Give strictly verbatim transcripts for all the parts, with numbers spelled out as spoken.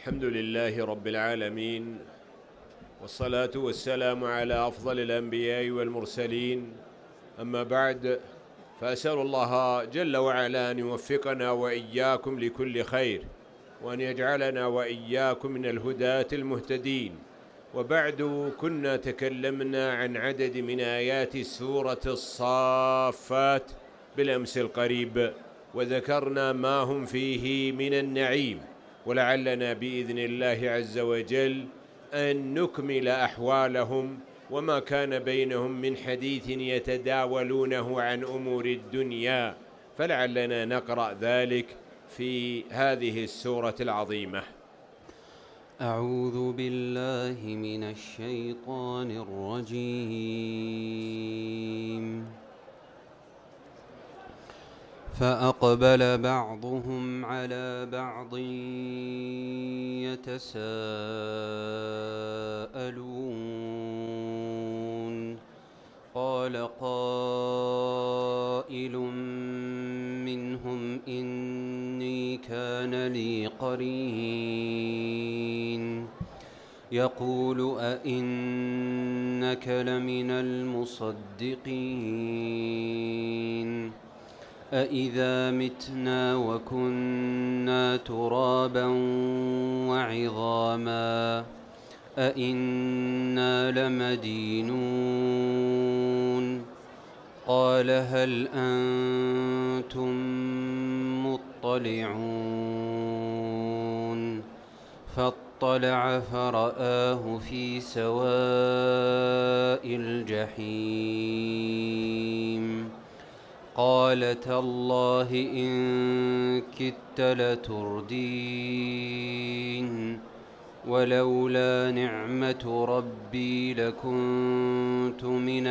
الحمد لله رب العالمين، والصلاة والسلام على أفضل الأنبياء والمرسلين. أما بعد، فأسأل الله جل وعلا أن يوفقنا وإياكم لكل خير، وأن يجعلنا وإياكم من الهداة المهتدين. وبعد، كنا تكلمنا عن عدد من آيات سورة الصافات بالأمس القريب، وذكرنا ما هم فيه من النعيم، ولعلنا بإذن الله عز وجل أن نكمل أحوالهم وما كان بينهم من حديث يتداولونه عن أمور الدنيا، فلعلنا نقرأ ذلك في هذه السورة العظيمة. أعوذ بالله من الشيطان الرجيم. فأقبل بعضهم على بعض يتساءلون. قال قائل منهم إني كان لي قرين يقول أئنك لمن المصدقين أإذا متنا وكنا ترابا وعظاما أإنا لمدينون. قال هل أنتم مطلعون. فاطلع فرآه في سواء الجحيم. قال تالله إن كدت لتردين ولولا نعمة ربي لكنت من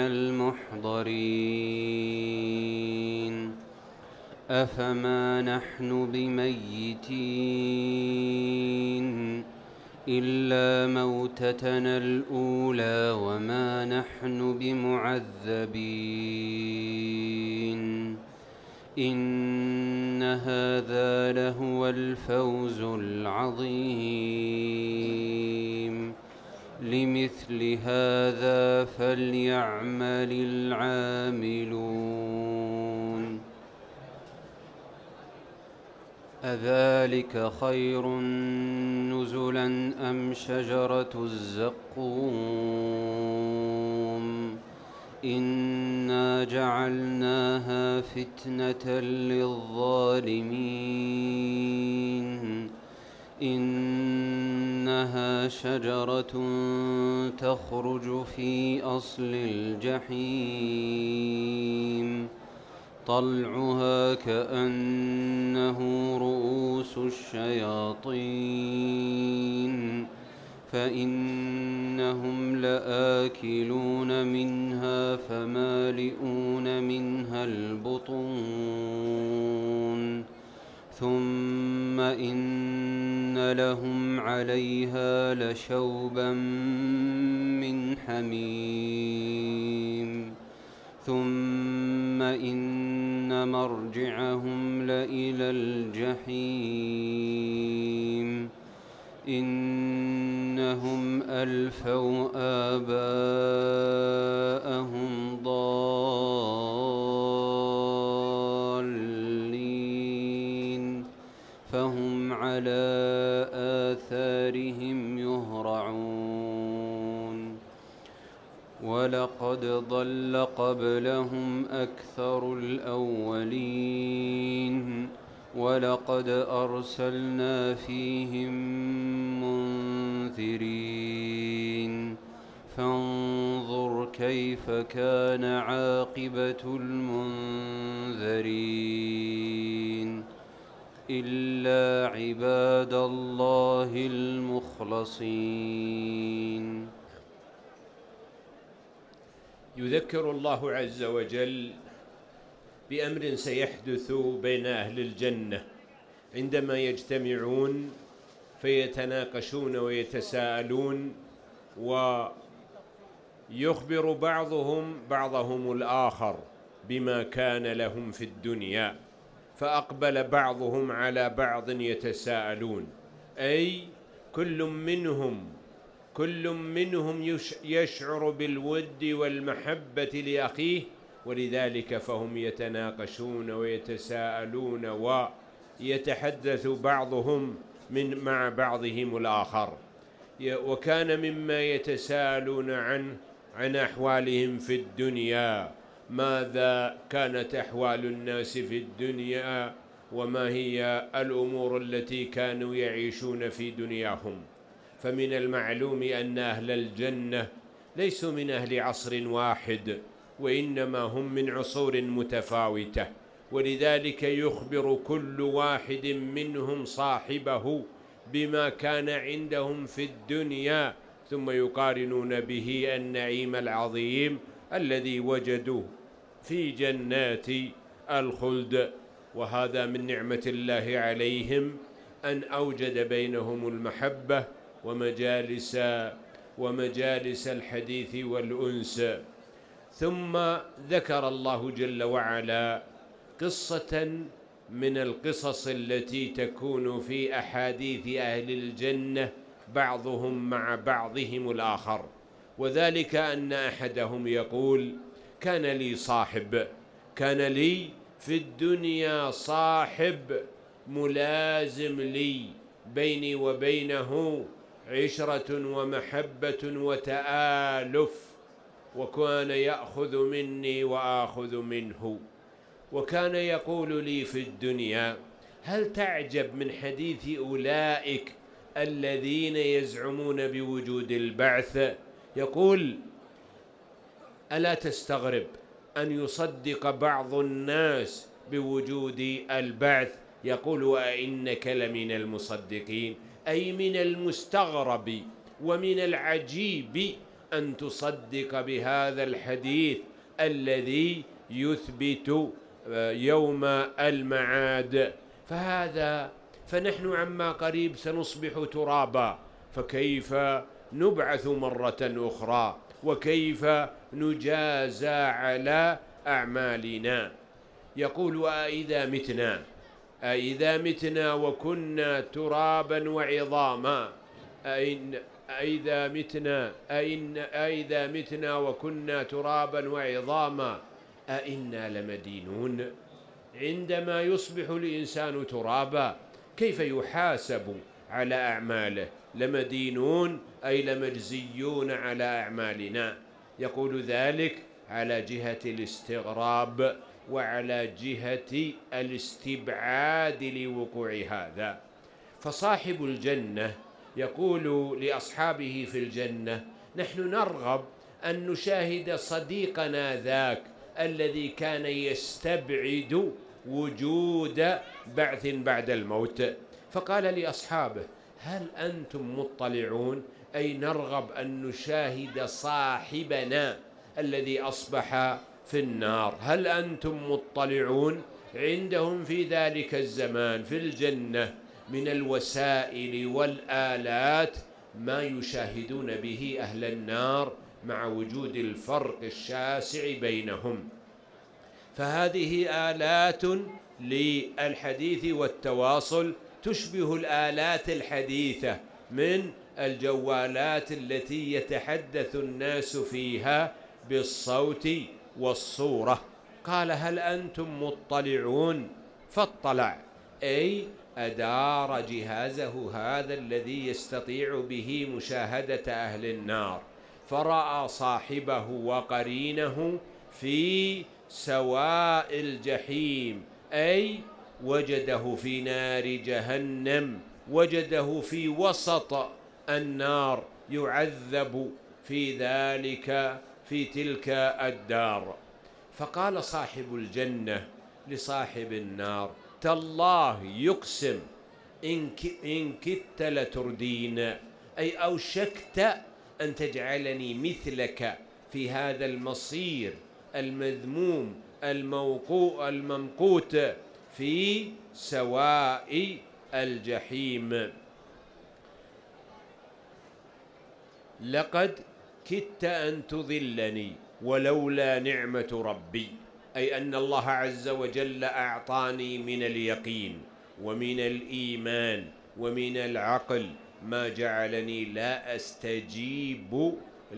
المحضرين. أفما نحن بميتين إلا موتتنا الأولى وما نحن بمعذبين. إن هذا لهو الفوز العظيم. لمثل هذا فليعمل العاملون. أذلك خير نزلا أم شجرة الزقوم إنا جعلناها فتنة للظالمين. إنها شجرة تخرج في أصل الجحيم طلعها كأنه رؤوس الشياطين فإنهم لآكلون منها فمالئون منها البطون ثم إن لهم عليها لشوبا من حميم. ثم إن مرجعهم لإلى الجحيم. إنهم ألفوا آباءهم ضالين فهم على آثارهم يهرعون. ولقد ضل قبلهم أكثر الأولين ولقد أرسلنا فيهم منذرين فانظر كيف كان عاقبة المنذرين. إلا عباد الله المخلصين. يذكر الله عز وجل بأمر سيحدث بين أهل الجنة عندما يجتمعون فيتناقشون ويتساءلون، ويخبر بعضهم بعضهم الآخر بما كان لهم في الدنيا. فأقبل بعضهم على بعض يتساءلون، أي كل منهم كل منهم يشعر بالود والمحبة لأخيه، ولذلك فهم يتناقشون ويتساءلون ويتحدث بعضهم من مع بعضهم الآخر. وكان مما يتساءلون عنه عن أحوالهم في الدنيا، ماذا كانت أحوال الناس في الدنيا وما هي الأمور التي كانوا يعيشون في دنياهم. فمن المعلوم أن أهل الجنة ليسوا من أهل عصر واحد، وإنما هم من عصور متفاوتة، ولذلك يخبر كل واحد منهم صاحبه بما كان عندهم في الدنيا، ثم يقارنون به النعيم العظيم الذي وجدوه في جنات الخلد. وهذا من نعمة الله عليهم أن أوجد بينهم المحبة ومجالس ومجالس الحديث والأنس. ثم ذكر الله جل وعلا قصة من القصص التي تكون في أحاديث أهل الجنة بعضهم مع بعضهم الآخر، وذلك أن أحدهم يقول: كان لي صاحب كان لي في الدنيا صاحب ملازم لي، بيني وبينه عشرة ومحبة وتآلف، وكان يأخذ مني وآخذ منه. وكان يقول لي في الدنيا: هل تعجب من حديث أولئك الذين يزعمون بوجود البعث؟ يقول: ألا تستغرب أن يصدق بعض الناس بوجود البعث؟ يقول: أئنك لمن المصدقين، أي من المستغرب ومن العجيب أن تصدق بهذا الحديث الذي يثبت يوم المعاد. فهذا فنحن عما قريب سنصبح ترابا، فكيف نبعث مرة أخرى؟ وكيف نجازى على أعمالنا؟ يقول: أإذا متنا أإذا متنا وكنا ترابا وعظاما أئن أإذا متنا أئن أإذا متنا وكنا ترابا وعظاما أئنا لمدينون. عندما يصبح الإنسان ترابا كيف يحاسب على أعماله؟ لمدينون أي لمجزيون على أعمالنا. يقول ذلك على جهة الاستغراب وعلى جهة الاستبعاد لوقوع هذا. فصاحب الجنة يقول لأصحابه في الجنة: نحن نرغب أن نشاهد صديقنا ذاك الذي كان يستبعد وجود بعث بعد الموت. فقال لأصحابه: هل أنتم مطلعون؟ أي نرغب أن نشاهد صاحبنا الذي أصبح في النار، هل أنتم مطلعون؟ عندهم في ذلك الزمان في الجنة من الوسائل والآلات ما يشاهدون به أهل النار مع وجود الفرق الشاسع بينهم. فهذه آلات للحديث والتواصل تشبه الآلات الحديثة من الجوالات التي يتحدث الناس فيها بالصوت والصورة. قال: هل أنتم مطلعون؟ فاطلع أي أدار جهازه هذا الذي يستطيع به مشاهدة أهل النار، فرأى صاحبه وقرينه في سواء الجحيم، أي وجده في نار جهنم، وجده في وسط النار يعذب في ذلك في تلك الدار. فقال صاحب الجنة لصاحب النار: تالله يقسم إن كدت لتردين، أي أوشكت أن تجعلني مثلك في هذا المصير المذموم الممقوت في سواء الجحيم. لقد كدت أن تضلني ولولا نعمة ربي، أي أن الله عز وجل أعطاني من اليقين ومن الإيمان ومن العقل ما جعلني لا أستجيب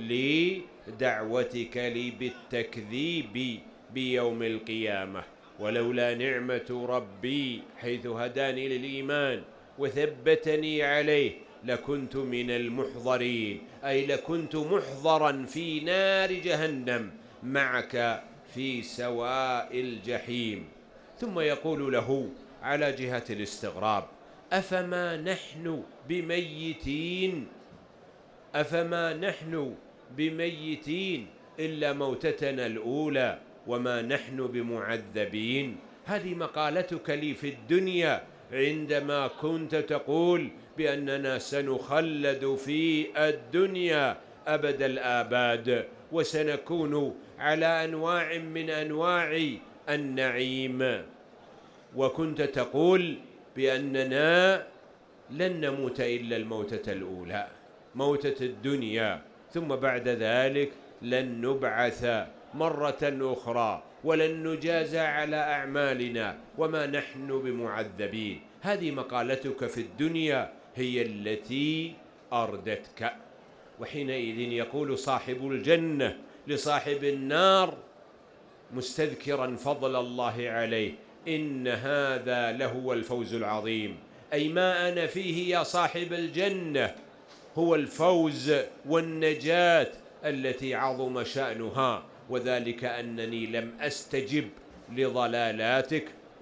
لدعوتك لي بالتكذيب بيوم القيامة، ولولا نعمة ربي حيث هداني للإيمان وثبتني عليه لكنت من المحضرين، أي لكنت محضرا في نار جهنم معك في سواء الجحيم. ثم يقول له على جهة الاستغراب: أفما نحن بميتين أفما نحن بميتين إلا موتتنا الأولى وما نحن بمعذبين. هذه مقالتك لي في الدنيا عندما كنت تقول بأننا سنخلد في الدنيا أبد الآباد وسنكون على أنواع من أنواع النعيم، وكنت تقول بأننا لن نموت إلا الموتة الأولى، موتة الدنيا، ثم بعد ذلك لن نبعث مرة أخرى ولن نجازى على أعمالنا وما نحن بمعذبين. هذه مقالتك في الدنيا هي التي أردتك. وحينئذ يقول صاحب الجنة لصاحب النار مستذكرا فضل الله عليه: إن هذا لهو الفوز العظيم، أي ما أنا فيه يا صاحب الجنة هو الفوز والنجاة التي عظم شأنها، وذلك أنني لم أستجب لضلالاتك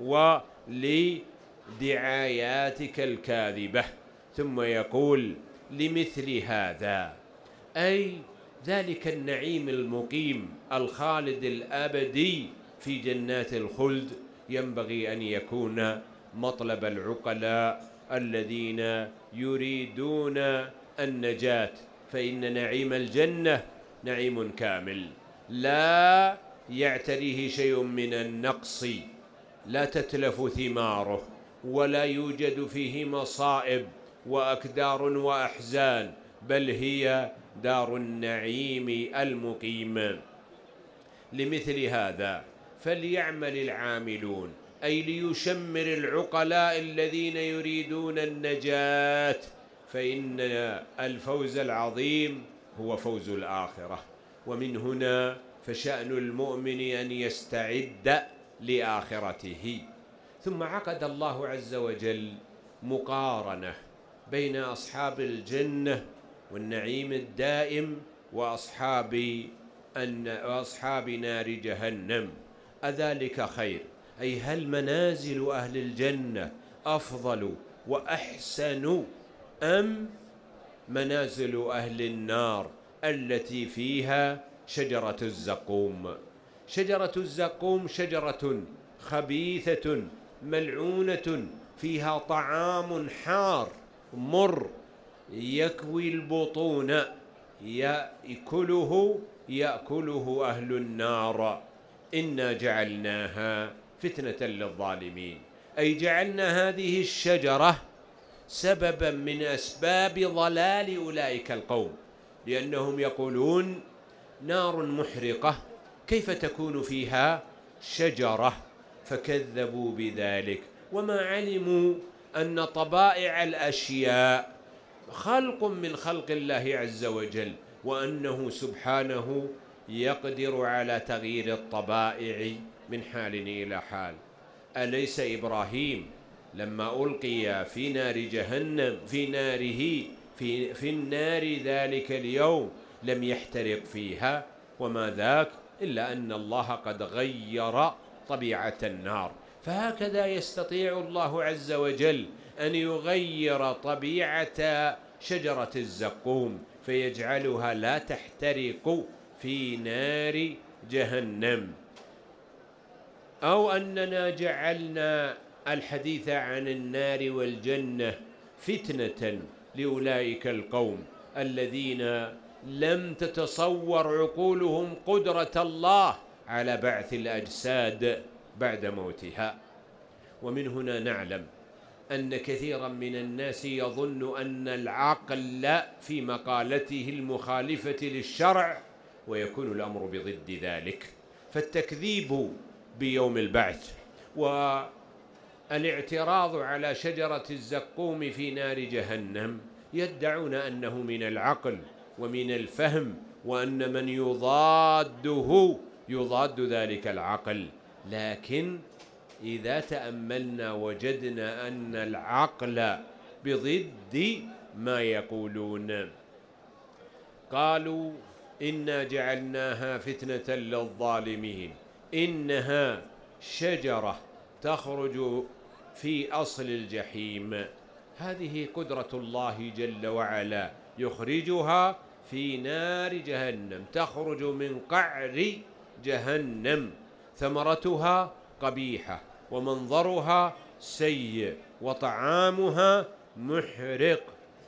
ولدعاياتك الكاذبة. ثم يقول: لمثل هذا، أي ذلك النعيم المقيم الخالد الأبدي في جنات الخلد، ينبغي أن يكون مطلب العقلاء الذين يريدون النجاة، فإن نعيم الجنة نعيم كامل لا يعتريه شيء من النقص، لا تتلف ثماره ولا يوجد فيه مصائب وأكدار وأحزان، بل هي دار النعيم المقيم. لمثل هذا فليعمل العاملون، أي ليشمر العقلاء الذين يريدون النجاة، فإن الفوز العظيم هو فوز الآخرة. ومن هنا فشأن المؤمن أن يستعد لآخرته. ثم عقد الله عز وجل مقارنة بين أصحاب الجنة والنعيم الدائم وأصحاب وأصحاب نار جهنم. أذلك خير؟ أي هل منازل أهل الجنة أفضل وأحسن أم منازل أهل النار التي فيها شجرة الزقوم؟ شجرة الزقوم شجرة خبيثة ملعونة فيها طعام حار مر يكوي البطون، يأكله يأكله أهل النار. إنا جعلناها فتنة للظالمين، أي جعلنا هذه الشجرة سببا من أسباب ضلال أولئك القوم، لأنهم يقولون: نار محرقة كيف تكون فيها شجرة؟ فكذبوا بذلك وما علموا أن طبائع الأشياء خلق من خلق الله عز وجل، وأنه سبحانه يقدر على تغيير الطبائع من حال إلى حال. أليس إبراهيم لما ألقي في نار جهنم في ناره في, في النار ذلك اليوم لم يحترق فيها؟ وما ذاك إلا أن الله قد غير طبيعة النار. فهكذا يستطيع الله عز وجل أن يغير طبيعة شجرة الزقوم فيجعلها لا تحترق في نار جهنم. أو أننا جعلنا الحديث عن النار والجنة فتنة لأولئك القوم الذين لم تتصور عقولهم قدرة الله على بعث الأجساد بعد موتها. ومن هنا نعلم أن كثيرا من الناس يظن أن العقل في مقالته المخالفة للشرع، ويكون الأمر بضد ذلك. فالتكذيب بيوم البعث والاعتراض على شجرة الزقوم في نار جهنم يدعون أنه من العقل ومن الفهم، وأن من يضاده يضاد ذلك العقل. لكن إذا تأملنا وجدنا أن العقل بضد ما يقولون. قالوا إنا جعلناها فتنة للظالمين، إنها شجرة تخرج في أصل الجحيم. هذه قدرة الله جل وعلا، يخرجها في نار جهنم، تخرج من قعر جهنم، ثمرتها قبيحة ومنظرها سيء وطعامها محرق.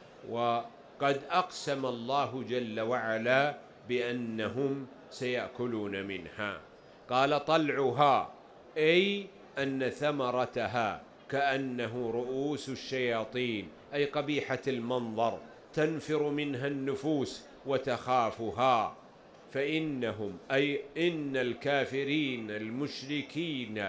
وقد أقسم الله جل وعلا بأنهم سيأكلون منها. قال طلعها، أي أن ثمرتها كأنه رؤوس الشياطين، أي قبيحة المنظر، تنفر منها النفوس وتخافها. فإنهم أي إن الكافرين المشركين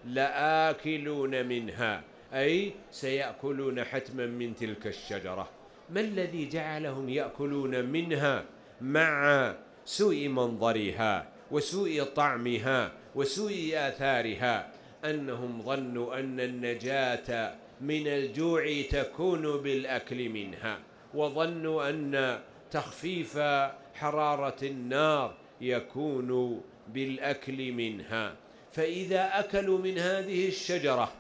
لآكلون منها، أي سيأكلون حتما من تلك الشجرة. ما الذي جعلهم يأكلون منها مع سوء منظرها وسوء طعمها وسوء آثارها؟ أنهم ظنوا أن النجاة من الجوع تكون بالأكل منها، وظنوا أن تخفيف حرارة النار يكون بالأكل منها. فإذا أكلوا من هذه الشجرة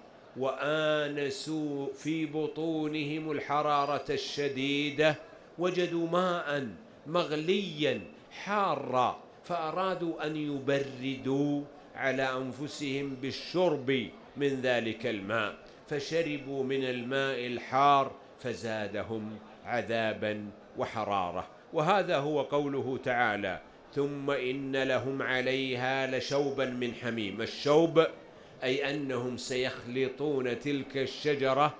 وآنسوا في بطونهم الحرارة الشديدة، وجدوا ماء مغليا حارا، فأرادوا أن يبردوا على أنفسهم بالشرب من ذلك الماء، فشربوا من الماء الحار فزادهم عذابا وحرارة. وهذا هو قوله تعالى: ثم إن لهم عليها لشوبا من حميم. الشوب أي أنهم سيخلطون تلك الشجرة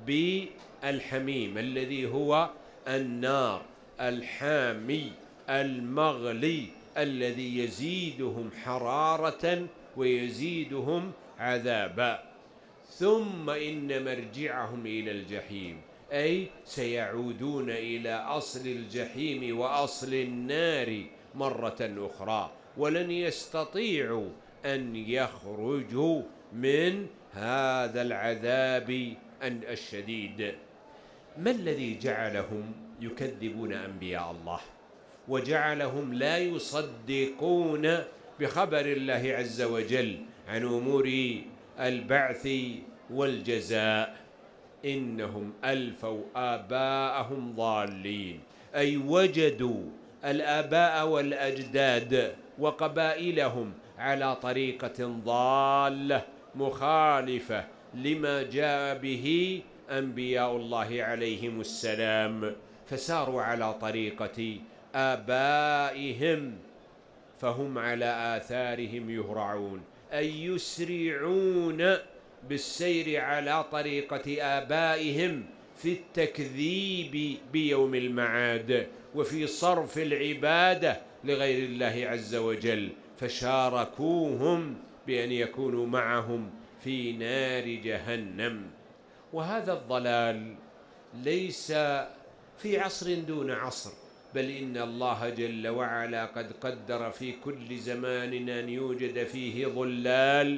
بالحميم الذي هو النار الحامي المغلي الذي يزيدهم حرارة ويزيدهم عذابا. ثم إن مرجعهم إلى الجحيم، أي سيعودون إلى أصل الجحيم وأصل النار مرة أخرى، ولن يستطيعوا أن يخرجوا من هذا العذاب الشديد. ما الذي جعلهم يكذبون أنبياء الله وجعلهم لا يصدقون بخبر الله عز وجل عن أمور البعث والجزاء؟ إنهم ألفوا آباءهم ضالين، أي وجدوا الآباء والأجداد وقبائلهم على طريقة ضالة مخالفة لما جاء به أنبياء الله عليهم السلام، فساروا على طريقة آبائهم، فهم على آثارهم يهرعون، أي يسرعون بالسير على طريقة آبائهم في التكذيب بيوم المعاد وفي صرف العبادة لغير الله عز وجل، فشاركوهم بأن يكونوا معهم في نار جهنم. وهذا الضلال ليس في عصر دون عصر، بل إن الله جل وعلا قد قدر في كل زمان أن يوجد فيه ضلال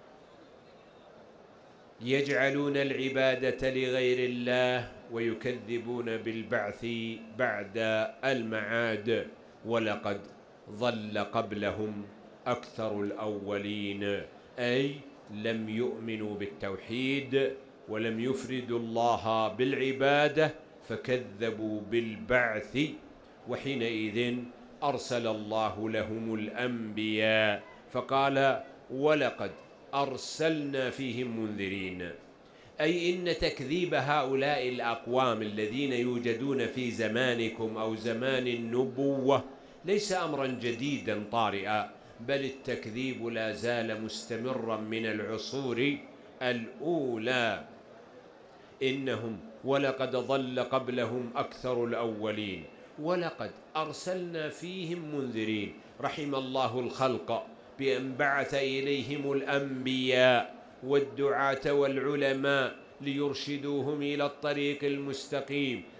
يجعلون العبادة لغير الله ويكذبون بالبعث بعد المعاد. ولقد ضل قبلهم أكثر الأولين، أي لم يؤمنوا بالتوحيد ولم يفردوا الله بالعبادة فكذبوا بالبعث، وحينئذ أرسل الله لهم الأنبياء فقال: ولقد أرسلنا فيهم منذرين، أي إن تكذيب هؤلاء الأقوام الذين يوجدون في زمانكم أو زمان النبوة ليس أمرا جديدا طارئا، بل التكذيب لا زال مستمرا من العصور الأولى. إنهم ولقد ضل قبلهم أكثر الأولين ولقد أرسلنا فيهم منذرين. رحم الله الخلق بأن بعث إليهم الأنبياء والدعاة والعلماء ليرشدوهم إلى الطريق المستقيم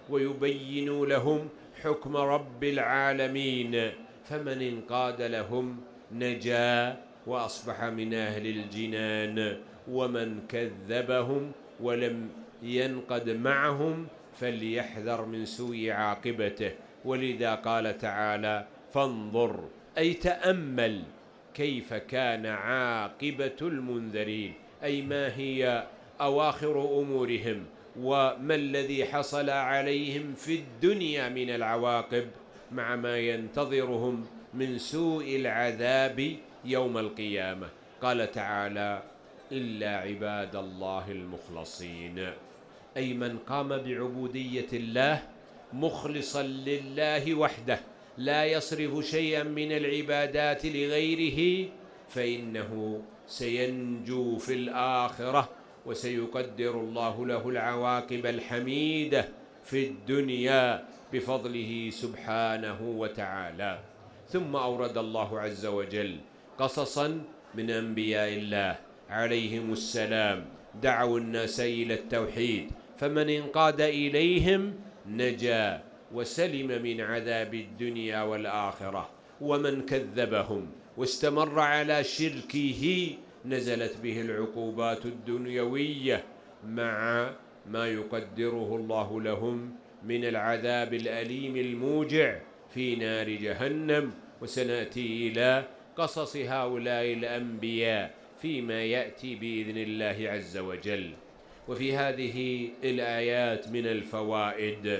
ويبين لهم حكم رب العالمين، فمن انقاد لهم نجا وأصبح من أهل الجنان، ومن كذبهم ولم ينقد معهم فليحذر من سوء عاقبته. ولذا قال تعالى: فانظر، أي تأمل كيف كان عاقبة المنذرين، أي ما هي أواخر أمورهم، وما الذي حصل عليهم في الدنيا من العواقب، مع ما ينتظرهم من سوء العذاب يوم القيامة. قال تعالى: إلا عباد الله المخلصين، أي من قام بعبودية الله مخلصا لله وحده، لا يصرف شيئا من العبادات لغيره، فإنه سينجو في الآخرة، وسيقدر الله له العواقب الحميدة في الدنيا بفضله سبحانه وتعالى. ثم أورد الله عز وجل قصصا من أنبياء الله عليهم السلام دعوا الناس إلى التوحيد، فمن انقاد إليهم نجا وسلم من عذاب الدنيا والآخرة، ومن كذبهم واستمر على شركه نزلت به العقوبات الدنيوية مع ما يقدره الله لهم من العذاب الأليم الموجع في نار جهنم. وسنأتي إلى قصص هؤلاء الأنبياء فيما يأتي بإذن الله عز وجل. وفي هذه الآيات من الفوائد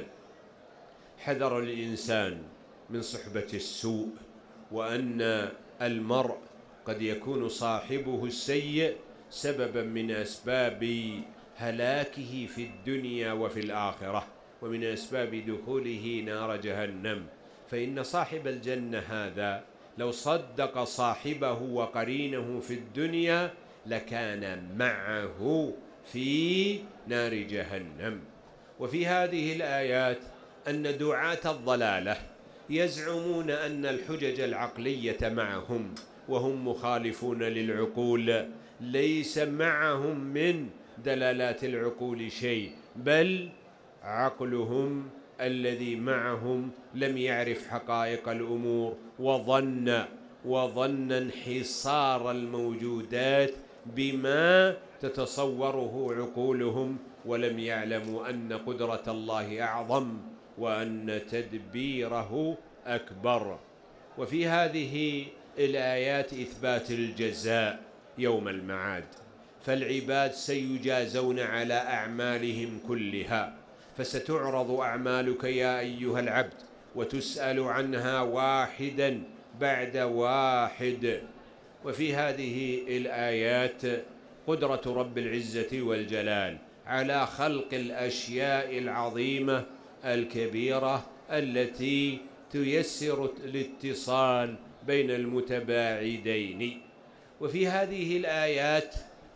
حذر الإنسان من صحبة السوء، وأن المرء قد يكون صاحبه السيء سببا من أسباب هلاكه في الدنيا وفي الآخرة، ومن أسباب دخوله نار جهنم. فإن صاحب الجنة هذا لو صدق صاحبه وقرينه في الدنيا لكان معه في نار جهنم. وفي هذه الآيات أن دعاة الضلالة يزعمون أن الحجج العقلية معهم، وهم مخالفون للعقول، ليس معهم من دلالات العقول شيء، بل عقلهم الذي معهم لم يعرف حقائق الأمور، وظن وظن انحصار الموجودات بما تتصوره عقولهم، ولم يعلموا أن قدرة الله أعظم وأن تدبيره أكبر. وفي هذه الآيات إثبات الجزاء يوم المعاد، فالعباد سيجازون على أعمالهم كلها، فستعرض أعمالك يا أيها العبد وتسأل عنها واحدا بعد واحد. وفي هذه الآيات قدرة رب العزة والجلال على خلق الأشياء العظيمة الكبيرة التي تيسر الاتصال بين المتباعدين. وفي هذه الآيات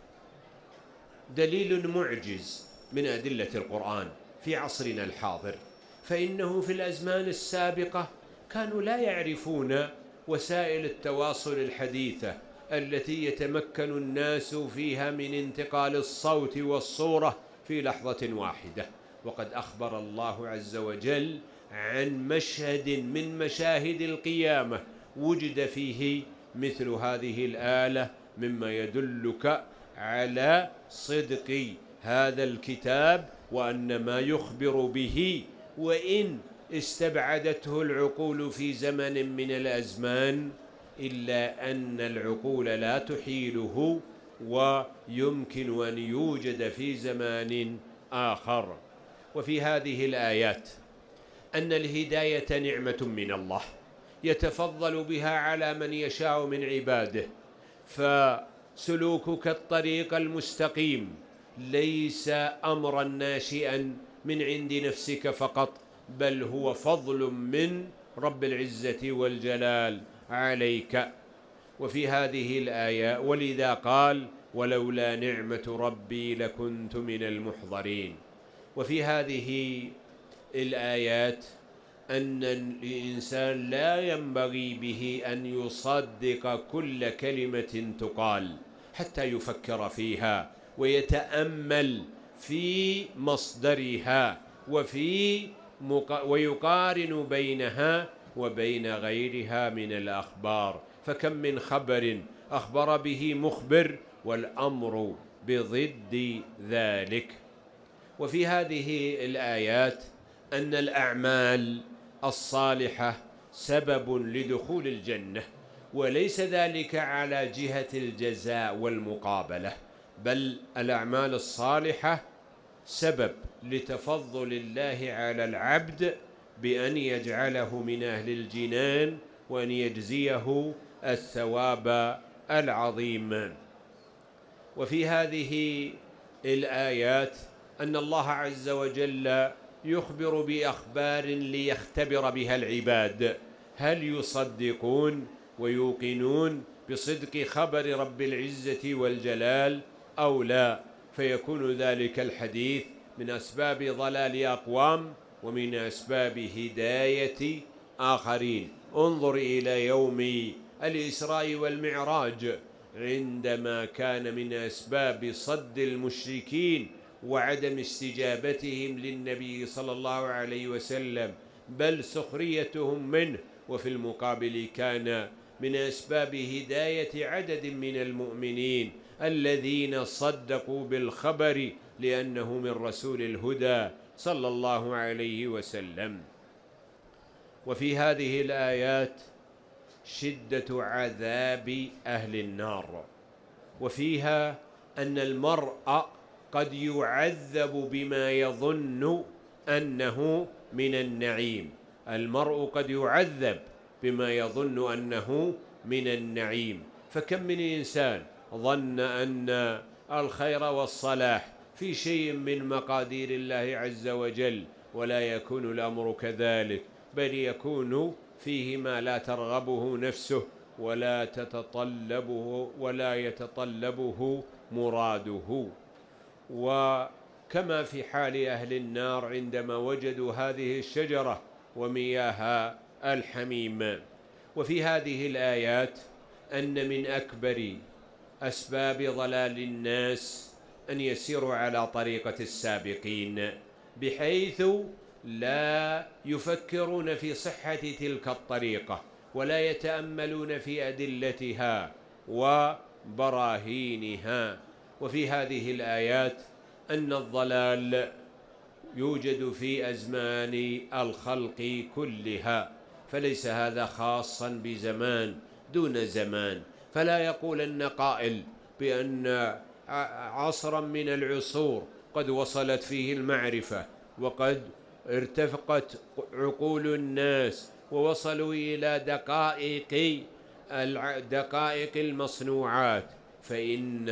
دليل معجز من أدلة القرآن في عصرنا الحاضر، فإنه في الأزمان السابقة كانوا لا يعرفون وسائل التواصل الحديثة التي يتمكن الناس فيها من انتقال الصوت والصورة في لحظة واحدة. وقد أخبر الله عز وجل عن مشهد من مشاهد القيامة وجد فيه مثل هذه الآلة، مما يدلك على صدق هذا الكتاب وأن ما يخبر به وإن استبعدته العقول في زمن من الأزمان، إلا أن العقول لا تحيله ويمكن أن يوجد في زمان آخر. وفي هذه الآيات أن الهداية نعمة من الله يتفضل بها على من يشاء من عباده، فسلوكك الطريق المستقيم ليس أمرا ناشئا من عند نفسك فقط، بل هو فضل من رب العزة والجلال عليك. وفي هذه الآية ولذا قال: ولولا نعمة ربي لكنت من المحضرين. وفي هذه الآيات أن الإنسان لا ينبغي به أن يصدق كل كلمة تقال حتى يفكر فيها ويتأمل في مصدرها وفي ويقارن بينها وبين غيرها من الأخبار، فكم من خبر أخبر به مخبر والأمر بضد ذلك. وفي هذه الآيات أن الأعمال الصالحة سبب لدخول الجنة، وليس ذلك على جهة الجزاء والمقابلة، بل الأعمال الصالحة سبب لتفضل الله على العبد بأن يجعله من أهل الجنان وأن يجزيه الثواب العظيم. وفي هذه الآيات أن الله عز وجل يخبر بأخبار ليختبر بها العباد، هل يصدقون ويوقنون بصدق خبر رب العزة والجلال أو لا، فيكون ذلك الحديث من أسباب ضلال أقوام ومن أسباب هداية آخرين. انظر إلى يوم الإسراء والمعراج، عندما كان من أسباب صد المشركين وعدم استجابتهم للنبي صلى الله عليه وسلم بل سخريتهم منه، وفي المقابل كان من أسباب هداية عدد من المؤمنين الذين صدقوا بالخبر لأنه من رسول الهدى صلى الله عليه وسلم. وفي هذه الآيات شدة عذاب أهل النار، وفيها أن المرء قد يعذب بما يظن أنه من النعيم، المرء قد يعذب بما يظن أنه من النعيم. فكم من إنسان ظن أن الخير والصلاح في شيء من مقادير الله عز وجل، ولا يكون الأمر كذلك، بل يكون فيه ما لا ترغبه نفسه ولا تتطلبه ولا يتطلبه مراده. وكما في حال أهل النار عندما وجدوا هذه الشجرة ومياه الحميم. وفي هذه الآيات أن من أكبر أسباب ضلال الناس أن يسيروا على طريقة السابقين، بحيث لا يفكرون في صحة تلك الطريقة ولا يتأملون في أدلتها وبراهينها. وفي هذه الآيات أن الضلال يوجد في أزمان الخلق كلها، فليس هذا خاصا بزمان دون زمان. فلا يقولن قائل بأن عصرا من العصور قد وصلت فيه المعرفة وقد ارتفقت عقول الناس ووصلوا إلى دقائق دقائق المصنوعات، فإن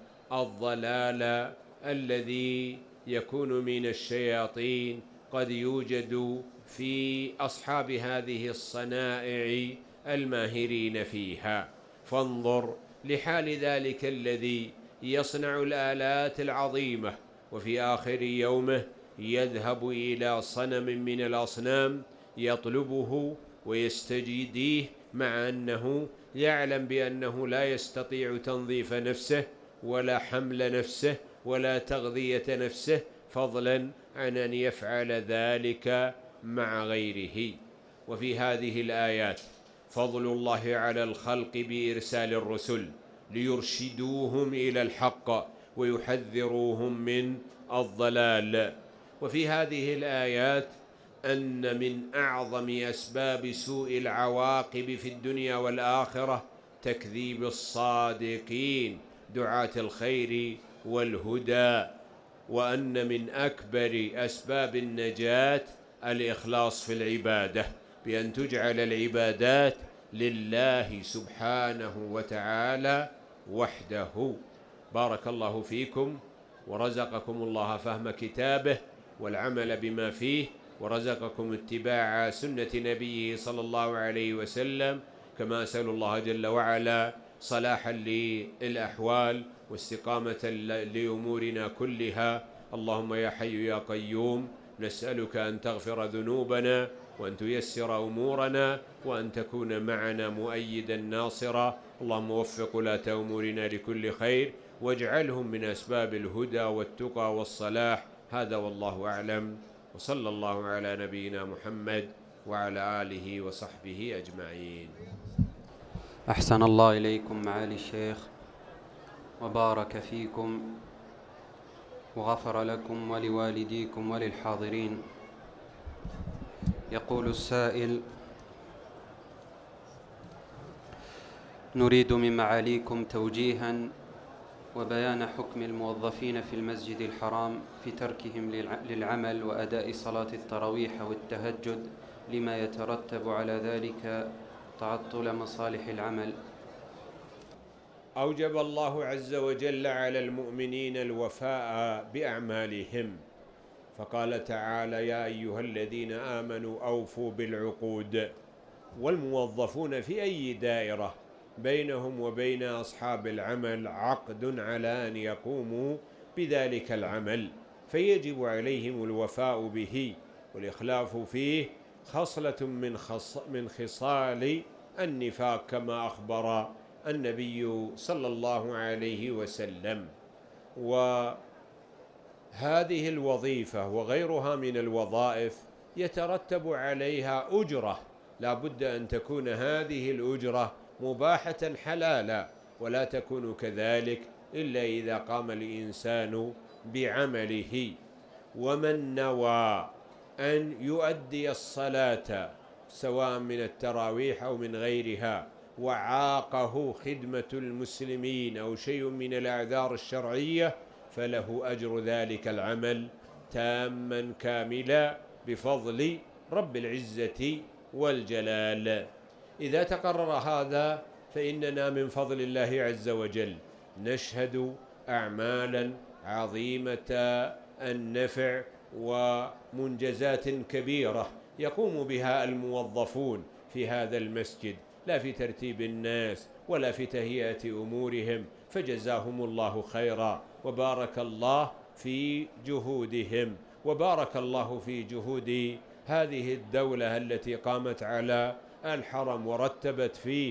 الضلال الذي يكون من الشياطين قد يوجد في أصحاب هذه الصنائع الماهرين فيها. فانظر لحال ذلك الذي يصنع الآلات العظيمة وفي آخر يومه يذهب إلى صنم من الأصنام يطلبه ويستجيديه، مع أنه يعلم بأنه لا يستطيع تنظيف نفسه ولا حمل نفسه ولا تغذية نفسه، فضلا عن أن يفعل ذلك مع غيره. وفي هذه الآيات فضل الله على الخلق بإرسال الرسل ليرشدوهم إلى الحق ويحذروهم من الضلال. وفي هذه الآيات أن من أعظم أسباب سوء العواقب في الدنيا والآخرة تكذيب الصادقين دعاة الخير والهدى، وأن من أكبر أسباب النجاة الإخلاص في العبادة، بأن تجعل العبادات لله سبحانه وتعالى وحده. بارك الله فيكم ورزقكم الله فهم كتابه والعمل بما فيه، ورزقكم اتباع سنة نبيه صلى الله عليه وسلم، كما أسأل الله جل وعلا صلاحا للأحوال واستقامة لأمورنا كلها. اللهم يا حي يا قيوم نسألك أن تغفر ذنوبنا وأن تيسر أمورنا وأن تكون معنا مؤيدا ناصرا. اللهم وفق ولاة أمورنا لكل خير واجعلهم من أسباب الهدى والتقى والصلاح. هذا والله أعلم. وصلى الله على نبينا محمد وعلى آله وصحبه أجمعين. أحسن الله إليكم معالي الشيخ وبارك فيكم وغفر لكم ولوالديكم وللحاضرين. يقول السائل: نريد من معاليكم توجيها وبيان حكم الموظفين في المسجد الحرام في تركهم للعمل وأداء صلاة التراويح والتهجد لما يترتب على ذلك تعطل مصالح العمل. أوجب الله عز وجل على المؤمنين الوفاء بأعمالهم، فقال تعالى: يا أيها الذين آمنوا أوفوا بالعقود. والموظفون في أي دائرة بينهم وبين أصحاب العمل عقد على أن يقوموا بذلك العمل، فيجب عليهم الوفاء به، والإخلاف فيه خصلة من, خص من خصال النفاق كما أخبر النبي صلى الله عليه وسلم. وهذه الوظيفة وغيرها من الوظائف يترتب عليها أجرة، لا بد أن تكون هذه الأجرة مباحة حلالا، ولا تكون كذلك إلا إذا قام الإنسان بعمله. ومن نوى أن يؤدي الصلاة سواء من التراويح أو من غيرها وعاقه خدمة المسلمين أو شيء من الأعذار الشرعية فله أجر ذلك العمل تاما كاملا بفضل رب العزة والجلال. إذا تقرر هذا فإننا من فضل الله عز وجل نشهد أعمالا عظيمة النفع ومنجزات كبيرة يقوم بها الموظفون في هذا المسجد، لا في ترتيب الناس ولا في تهيئة أمورهم، فجزاهم الله خيرا وبارك الله في جهودهم، وبارك الله في جهود هذه الدولة التي قامت على الحرم ورتبت فيه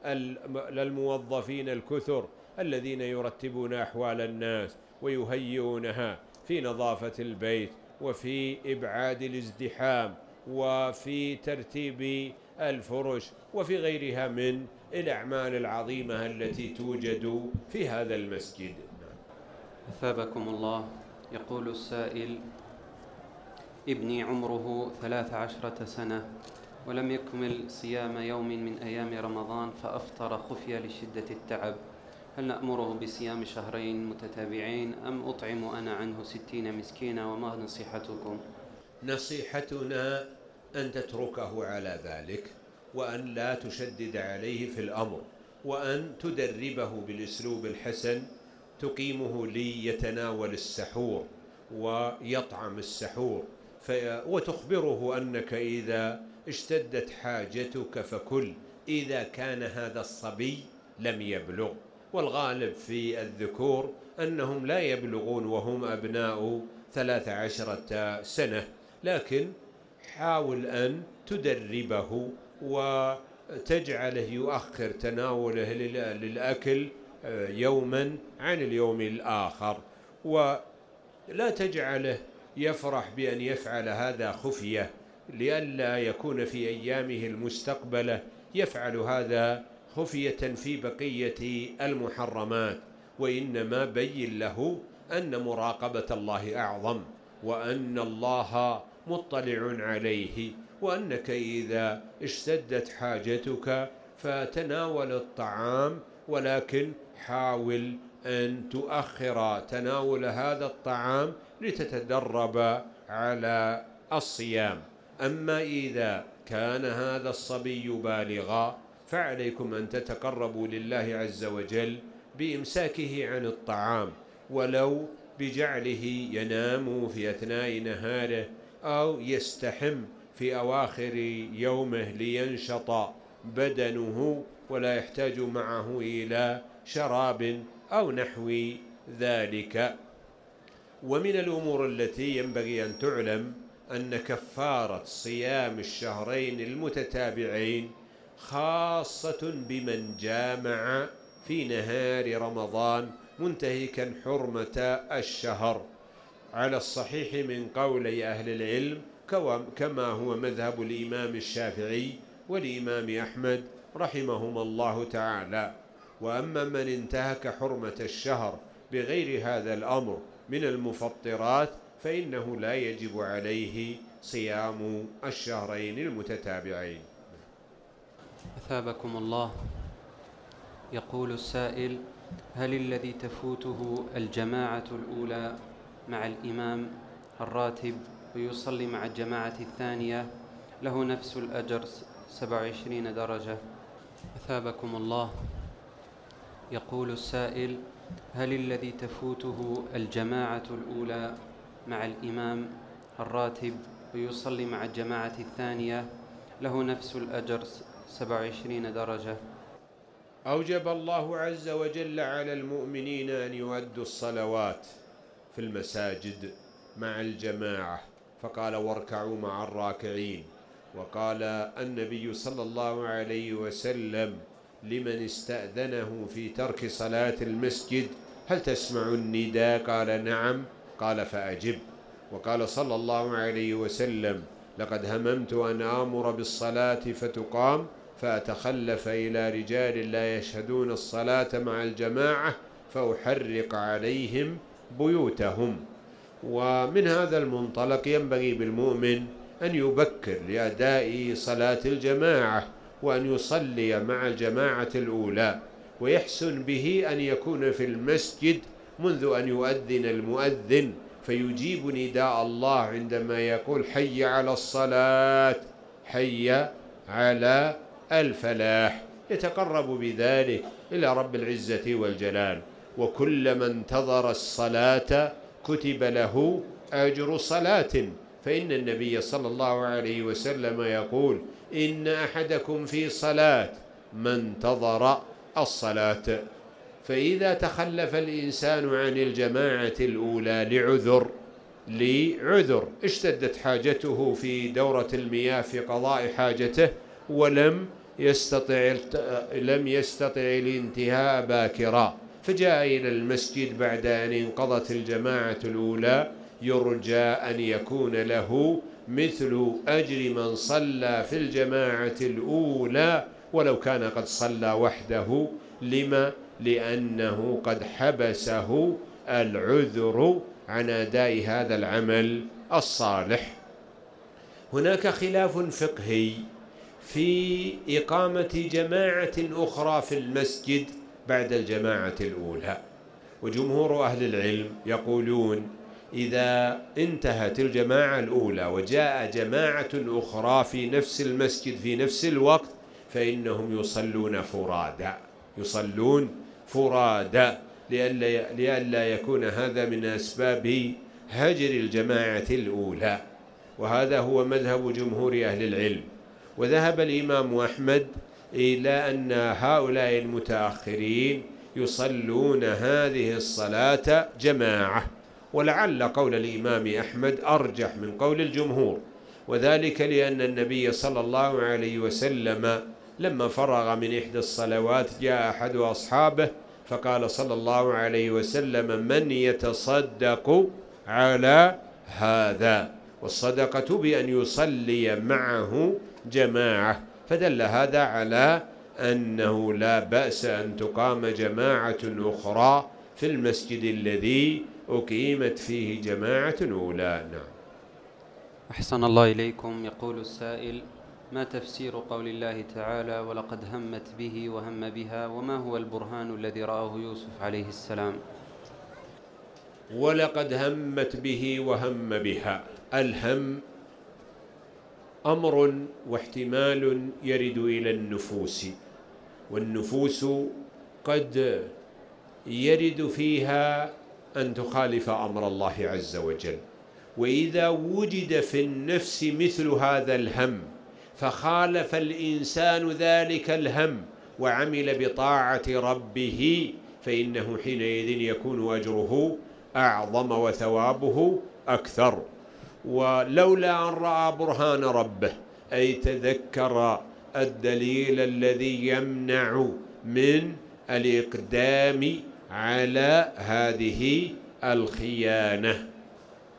للموظفين الكثر الذين يرتبون أحوال الناس ويهيئونها في نظافة البيت وفي إبعاد الازدحام وفي ترتيب الفرش وفي غيرها من الأعمال العظيمة التي توجد في هذا المسجد. أثابكم الله. يقول السائل: ابني عمره ثلاث عشرة سنة ولم يكمل صيام يوم من أيام رمضان فأفطر خفية لشدة التعب، هل نأمره بصيام شهرين متتابعين أم أطعم أنا عنه ستين مسكينة؟ وما نصيحتكم؟ نصيحتنا أن تتركه على ذلك، وأن لا تشدد عليه في الأمر، وأن تدربه بالأسلوب الحسن، تقيمه ليتناول السحور ويطعم السحور، وتخبره أنك إذا اشتدت حاجتك فكل، إذا كان هذا الصبي لم يبلغ. والغالب في الذكور أنهم لا يبلغون وهم أبناء ثلاث عشرة سنة، لكن حاول أن تدربه وتجعله يؤخر تناوله للأكل يوما عن اليوم الآخر، ولا تجعله يفرح بأن يفعل هذا خفية لئلا يكون في أيامه المستقبلة يفعل هذا خفية في بقية المحرمات، وإنما بين له أن مراقبة الله أعظم، وأن الله مطلع عليه، وأنك إذا اشتدت حاجتك فتناول الطعام، ولكن حاول أن تؤخر تناول هذا الطعام لتتدرب على الصيام. أما إذا كان هذا الصبي بالغا فعليكم أن تتقربوا لله عز وجل بإمساكه عن الطعام، ولو بجعله ينام في أثناء نهاره أو يستحم في أواخر يومه لينشط بدنه ولا يحتاج معه إلى شراب أو نحو ذلك. ومن الأمور التي ينبغي أن تعلم أن كفارة صيام الشهرين المتتابعين خاصة بمن جامع في نهار رمضان منتهكا حرمة الشهر. على الصحيح من قولي أهل العلم كما هو مذهب الإمام الشافعي والإمام أحمد رحمهما الله تعالى. وأما من انتهك حرمة الشهر بغير هذا الأمر من المفطرات فإنه لا يجب عليه صيام الشهرين المتتابعين. أثابكم الله. يقول السائل: هل الذي تفوته الجماعة الأولى مع الإمام الراتب ويصلي مع الجماعة الثانية له نفس الأجر سبع وعشرين درجة؟ أثابكم الله. يقول السائل: هل الذي تفوته الجماعة الأولى مع الإمام الراتب ويصلي مع الجماعة الثانية له نفس الأجر سبع وعشرين درجة؟ أوجب الله عز وجل على المؤمنين أن يؤدوا الصلوات في المساجد مع الجماعة، فقال: واركعوا مع الراكعين. وقال النبي صلى الله عليه وسلم لمن استأذنه في ترك صلاة المسجد: هل تسمع النداء؟ قال: نعم. قال: فأجب. وقال صلى الله عليه وسلم: لقد هممت أن آمر بالصلاة فتقام فأتخلف إلى رجال لا يشهدون الصلاة مع الجماعة فأحرق عليهم بيوتهم. ومن هذا المنطلق ينبغي بالمؤمن أن يبكر لأداء صلاة الجماعة وأن يصلي مع الجماعة الأولى، ويحسن به أن يكون في المسجد منذ أن يؤذن المؤذن فيجيب نداء الله عندما يقول: حي على الصلاة، حي على الفلاح، يتقرب بذلك إلى رب العزة والجلال. وكلما انتظر الصلاة كتب له أجر صلاة، فإن النبي صلى الله عليه وسلم يقول: إن أحدكم في صلاة ما انتظر الصلاة. فإذا تخلف الإنسان عن الجماعة الأولى لعذر لعذر اشتدت حاجته في دورة المياه في قضاء حاجته ولم يستطع لم يستطع الانتهاء باكرا، فجاء إلى المسجد بعد أن انقضت الجماعة الأولى، يرجى أن يكون له مثل أجر من صلى في الجماعة الأولى ولو كان قد صلى وحده. لما؟ لأنه قد حبسه العذر عن أداء هذا العمل الصالح. هناك خلاف فقهي في إقامة جماعة أخرى في المسجد بعد الجماعة الأولى، وجمهور أهل العلم يقولون: إذا انتهت الجماعة الأولى وجاء جماعة أخرى في نفس المسجد في نفس الوقت فإنهم يصلون فرادا يصلون فرادا لئلا لئلا يكون هذا من أسباب هجر الجماعة الأولى. وهذا هو مذهب جمهور أهل العلم. وذهب الإمام أحمد إلى أن هؤلاء المتأخرين يصلون هذه الصلاة جماعة، ولعل قول الإمام أحمد أرجح من قول الجمهور، وذلك لأن النبي صلى الله عليه وسلم لما فرغ من إحدى الصلوات جاء أحد أصحابه فقال صلى الله عليه وسلم: من يتصدق على هذا؟ والصدقة بأن يصلي معه جماعة، فدل هذا على أنه لا بأس أن تقام جماعة أخرى في المسجد الذي أقيمت فيه جماعة أولى. نعم. أحسن الله إليكم. يقول السائل: ما تفسير قول الله تعالى: ولقد همت به وهم بها؟ وما هو البرهان الذي رآه يوسف عليه السلام؟ ولقد همت به وهم بها، الهم أمر واحتمال يرد إلى النفوس، والنفوس قد يرد فيها أن تخالف أمر الله عز وجل. وإذا وجد في النفس مثل هذا الهم فخالف الإنسان ذلك الهم وعمل بطاعة ربه فإنه حينئذ يكون أجره أعظم وثوابه أكثر. ولولا أن رأى برهان ربه أي تذكر الدليل الذي يمنع من الإقدام على هذه الخيانة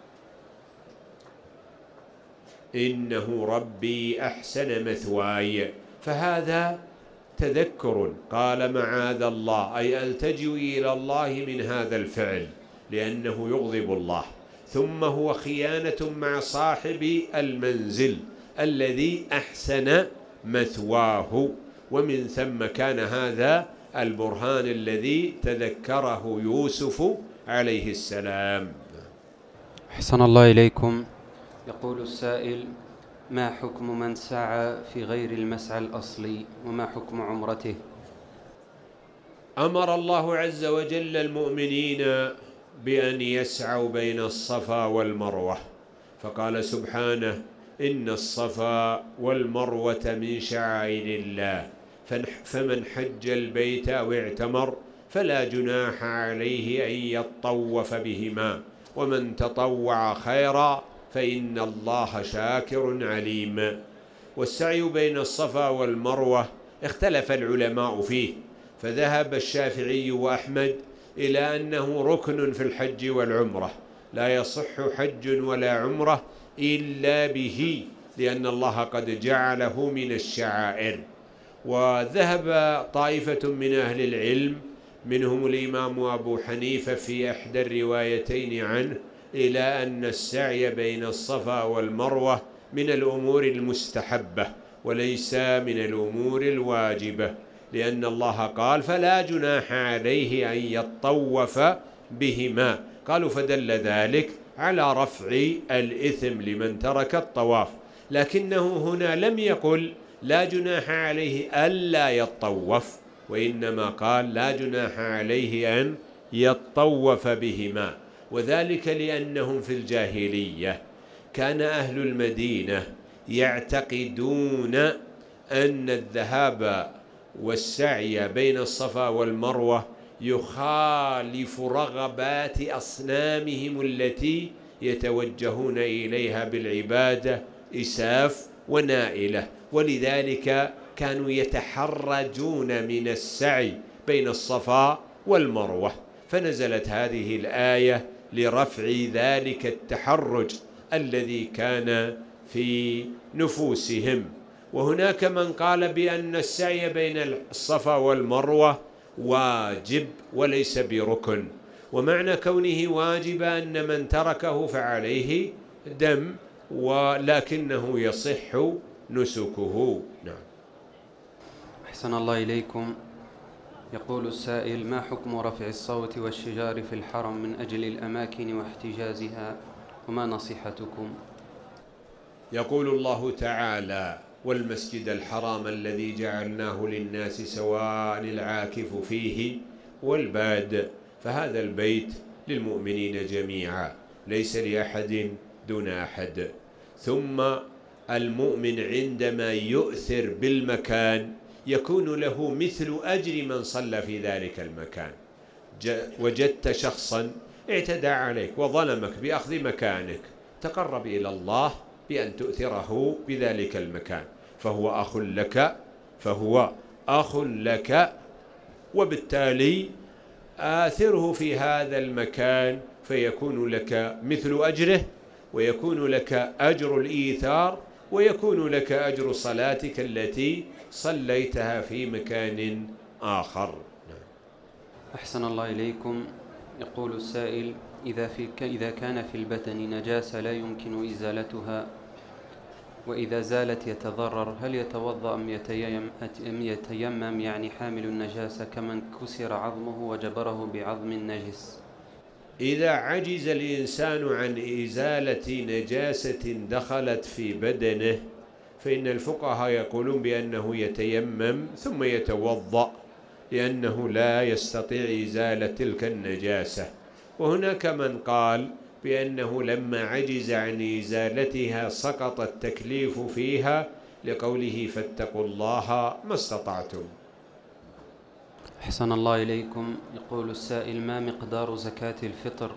إنه ربي أحسن مثواي. فهذا تذكر، قال معاذ الله، أي ألتجئ إلى الله من هذا الفعل لأنه يغضب الله، ثم هو خيانة مع صاحب المنزل الذي أحسن مثواه. ومن ثم كان هذا البرهان الذي تذكره يوسف عليه السلام. أحسن الله إليكم. يقول السائل: ما حكم من سعى في غير المسعى الأصلي، وما حكم عمرته؟ أمر الله عز وجل المؤمنين بأن يسعوا بين الصفا والمروة، فقال سبحانه: إن الصفا والمروة من شعائر الله، فمن حج البيت أو اعتمر فلا جناح عليه أن يطوف بهما، ومن تطوع خيرا فإن الله شاكر عليم. والسعي بين الصفا والمروة اختلف العلماء فيه، فذهب الشافعي وأحمد إلى أنه ركن في الحج والعمرة، لا يصح حج ولا عمرة إلا به، لأن الله قد جعله من الشعائر. وذهب طائفة من أهل العلم منهم الإمام أبو حنيفة في إحدى الروايتين عنه إلى أن السعي بين الصفا والمروة من الأمور المستحبة وليس من الأمور الواجبة، لأن الله قال: فلا جناح عليه أن يطوف بهما. قالوا: فدل ذلك على رفع الإثم لمن ترك الطواف، لكنه هنا لم يقل لا جناح عليه ألا يطوف، وإنما قال: لا جناح عليه أن يطوف بهما. وذلك لأنهم في الجاهلية كان أهل المدينة يعتقدون أن الذهاب والسعي بين الصفا والمروة يخالف رغبات أصنامهم التي يتوجهون إليها بالعبادة إساف ونائلة، ولذلك كانوا يتحرجون من السعي بين الصفا والمروة، فنزلت هذه الآية لرفع ذلك التحرج الذي كان في نفوسهم. وهناك من قال بأن السعي بين الصفا والمروة واجب وليس بركن، ومعنى كونه واجب أن من تركه فعليه دم، ولكنه يصح نسكه. نعم. أحسن الله إليكم. يقول السائل: ما حكم رفع الصوت والشجار في الحرم من أجل الأماكن واحتجازها، وما نصيحتكم؟ يقول الله تعالى: والمسجد الحرام الذي جعلناه للناس سواء العاكف فيه والباد، فهذا البيت للمؤمنين جميعا ليس لأحد دون أحد. ثم المؤمن عندما يؤثر بالمكان يكون له مثل أجر من صلى في ذلك المكان. وجدت شخصا اعتدى عليك وظلمك بأخذ مكانك، تقرب إلى الله بأن تؤثره بذلك المكان، فهو أخ لك فهو أخ لك وبالتالي آثره في هذا المكان فيكون لك مثل أجره، ويكون لك أجر الإيثار، ويكون لك أجر صلاتك التي صليتها في مكان آخر. أحسن الله إليكم. يقول السائل: إذا, في إذا كان في البدن نجاسة لا يمكن إزالتها، وإذا زالت يتضرر، هل يتوضأ أم يتيمم، يعني حامل النجاسة كمن كسر عظمه وجبره بعظم نجس؟ إذا عجز الإنسان عن إزالة نجاسة دخلت في بدنه فإن الفقهاء يقولون بأنه يتيمم ثم يتوضأ، لأنه لا يستطيع إزالة تلك النجاسة. وهناك من قال بأنه لما عجز عن إزالتها سقط التكليف فيها، لقوله: فاتقوا الله ما استطعتم. أحسن الله إليكم. يقول السائل: ما مقدار زكاة الفطر؟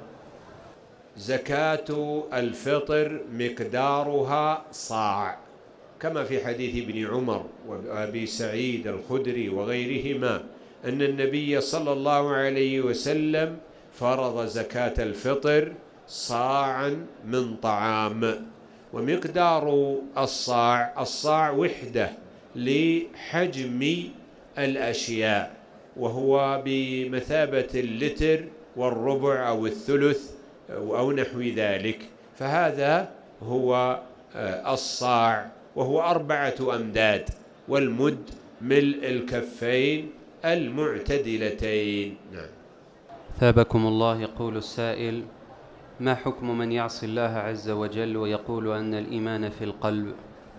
زكاة الفطر مقدارها صاع، كما في حديث ابن عمر وأبي سعيد الخدري وغيرهما أن النبي صلى الله عليه وسلم فرض زكاة الفطر صاعا من طعام، ومقدار الصاع الصاع وحدة لحجم الأشياء، وهو بمثابة اللتر والربع أو الثلث أو نحو ذلك، فهذا هو الصاع، وهو أربعة أمداد، والمد ملء الكفين المعتدلتين. نعم. ثابكم الله. يقول السائل: ما حكم من يعصي الله عز وجل ويقول أن الإيمان في القلب؟